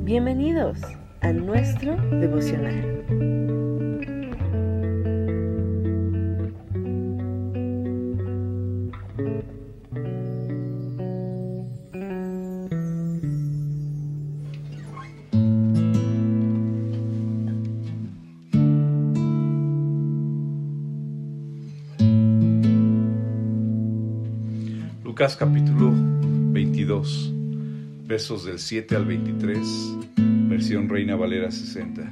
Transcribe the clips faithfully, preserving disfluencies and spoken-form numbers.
Bienvenidos a nuestro devocional. Lucas capítulo veintidós, versos del siete al veintitrés, versión Reina Valera sesenta.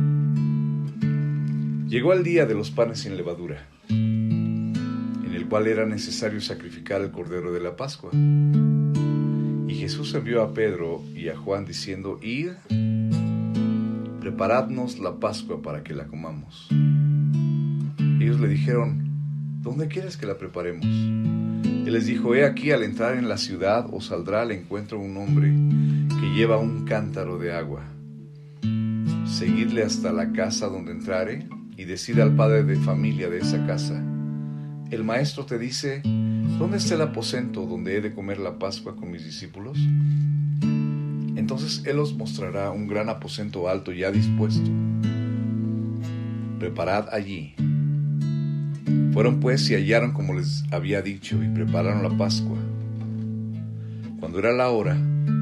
Llegó el día de los panes sin levadura, en el cual era necesario sacrificar el cordero de la Pascua. Y Jesús envió a Pedro y a Juan diciendo: Id, preparadnos la Pascua para que la comamos. Ellos le dijeron: ¿Dónde quieres que la preparemos? Él les dijo: He aquí, al entrar en la ciudad os saldrá al encuentro un hombre que lleva un cántaro de agua. Seguidle hasta la casa donde entrare y decid al padre de familia de esa casa: El maestro te dice: ¿dónde está el aposento donde he de comer la Pascua con mis discípulos? Entonces él os mostrará un gran aposento alto ya dispuesto. Preparad allí. Fueron pues y hallaron como les había dicho, y prepararon la Pascua. Cuando era la hora,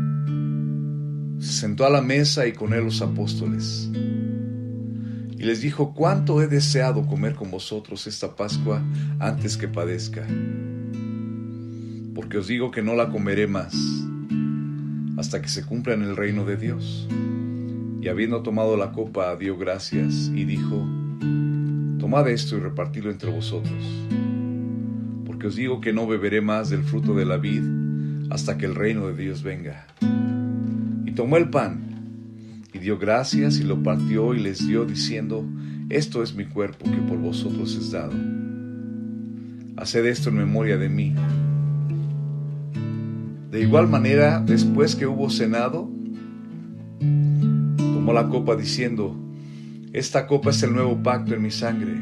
se sentó a la mesa y con él los apóstoles. Y les dijo: cuánto he deseado comer con vosotros esta Pascua antes que padezca. Porque os digo que no la comeré más, hasta que se cumpla en el reino de Dios. Y habiendo tomado la copa, dio gracias y dijo: Tomad esto y repartidlo entre vosotros, porque os digo que no beberé más del fruto de la vid hasta que el reino de Dios venga. Y tomó el pan, y dio gracias, y lo partió, y les dio, diciendo: Esto es mi cuerpo, que por vosotros es dado. Haced esto en memoria de mí. De igual manera, después que hubo cenado, tomó la copa, diciendo: Esta copa es el nuevo pacto en mi sangre,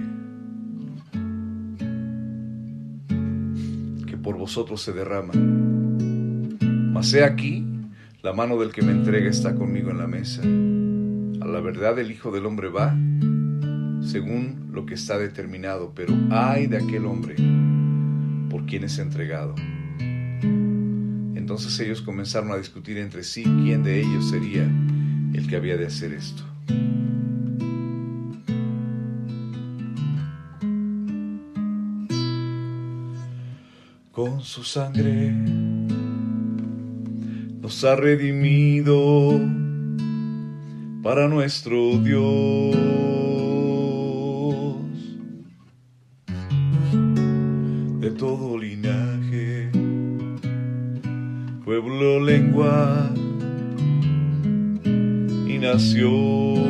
que por vosotros se derrama. Mas he aquí, la mano del que me entrega está conmigo en la mesa. A la verdad el Hijo del Hombre va, según lo que está determinado, pero ay de aquel hombre por quien es entregado. Entonces ellos comenzaron a discutir entre sí quién de ellos sería el que había de hacer esto. Con su sangre nos ha redimido para nuestro Dios, de todo linaje, pueblo, lengua y nación.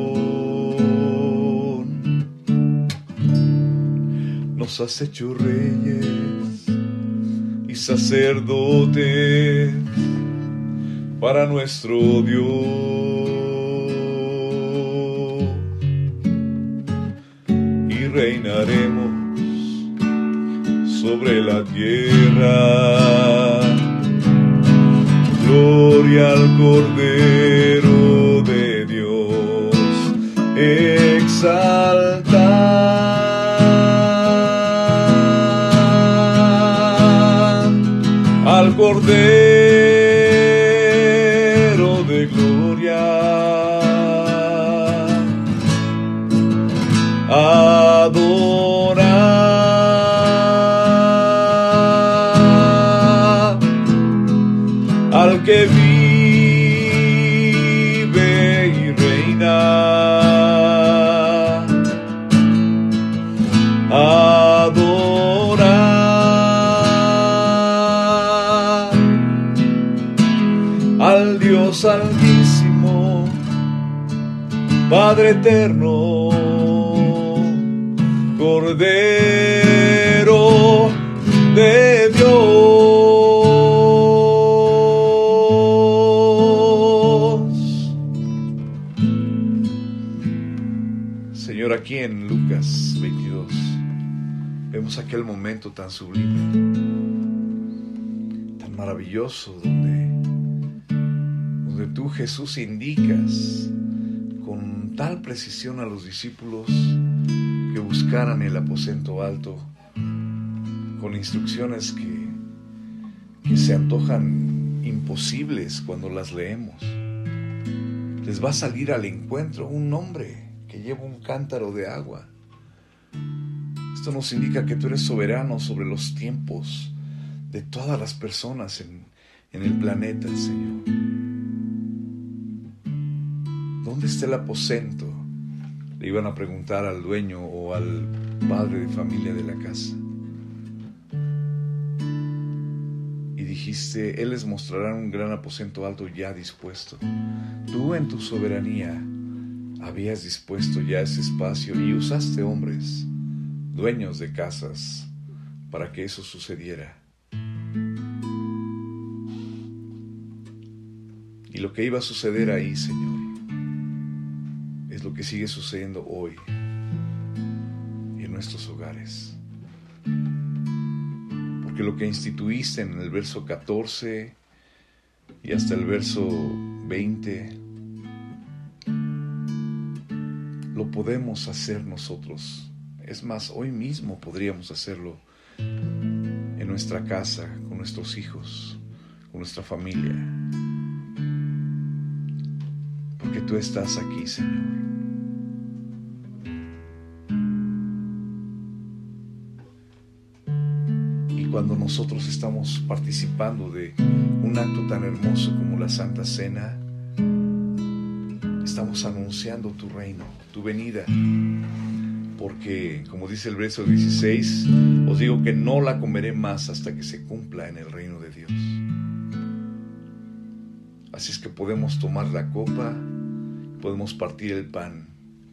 Nos has hecho reyes y sacerdote para nuestro Dios, y reinaremos sobre la tierra. Gloria al Cordero de Dios, exaltad al Cordero de gloria, adorad al que vive y reina, adorad al Dios Altísimo, Padre eterno, Cordero de Dios. Señor, aquí en Lucas veintidós vemos aquel momento tan sublime, tan maravilloso, donde donde tú, Jesús, indicas con tal precisión a los discípulos que buscaran el aposento alto, con instrucciones que, que se antojan imposibles cuando las leemos. Les va a salir al encuentro un hombre que lleva un cántaro de agua. Esto nos indica que tú eres soberano sobre los tiempos de todas las personas en, en el planeta, Señor. ¿Dónde está el aposento? Le iban a preguntar al dueño o al padre de familia de la casa. Y dijiste, Él les mostrará un gran aposento alto ya dispuesto. Tú en tu soberanía habías dispuesto ya ese espacio y usaste hombres, dueños de casas, para que eso sucediera. Y lo que iba a suceder ahí, Señor, es lo que sigue sucediendo hoy en nuestros hogares. Porque lo que instituiste en el verso catorce y hasta el verso veinte, lo podemos hacer nosotros. Es más, hoy mismo podríamos hacerlo en nuestra casa, con nuestros hijos, con nuestra familia. Porque tú estás aquí, Señor. Y cuando nosotros estamos participando de un acto tan hermoso como la Santa Cena, estamos anunciando tu reino, tu venida. Porque, como dice el verso dieciséis, os digo que no la comeré más hasta que se cumpla en el reino de Dios. Así es que podemos tomar la copa, podemos partir el pan,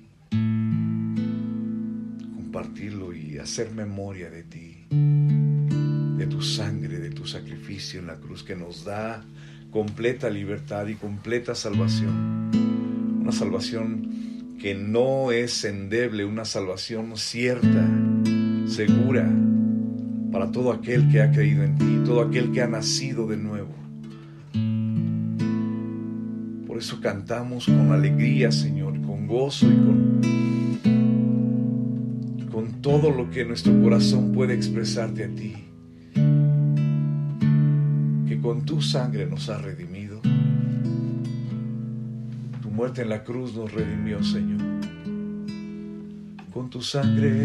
compartirlo y hacer memoria de ti, de tu sangre, de tu sacrificio en la cruz que nos da completa libertad y completa salvación. Una salvación que no es endeble, una salvación cierta, segura, para todo aquel que ha creído en ti, todo aquel que ha nacido de nuevo. Por eso cantamos con alegría, Señor, con gozo y con, con todo lo que nuestro corazón puede expresarte a ti, que con tu sangre nos has redimido. Tu muerte en la cruz nos redimió, Señor. Con tu sangre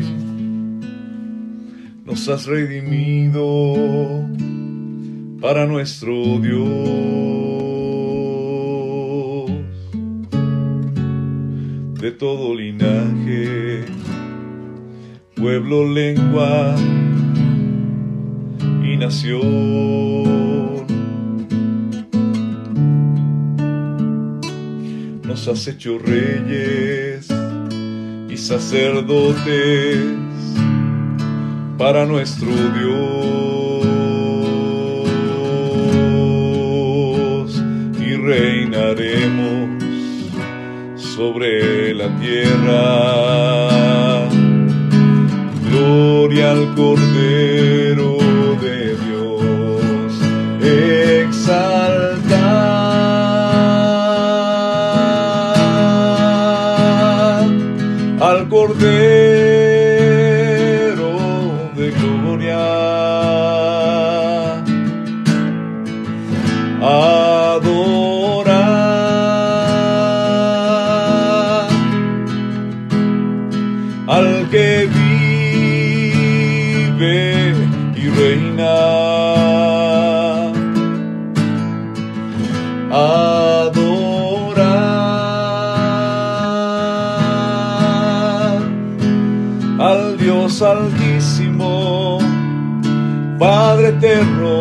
nos has redimido para nuestro Dios. De todo linaje, pueblo, lengua y nación, nos has hecho reyes y sacerdotes para nuestro Dios, y reinaremos sobre la tierra. Gloria al Cordero de Dios, exaltad al Cordero de gloria, adorad al que vive y reina, adorad al Dios Altísimo, Padre eterno,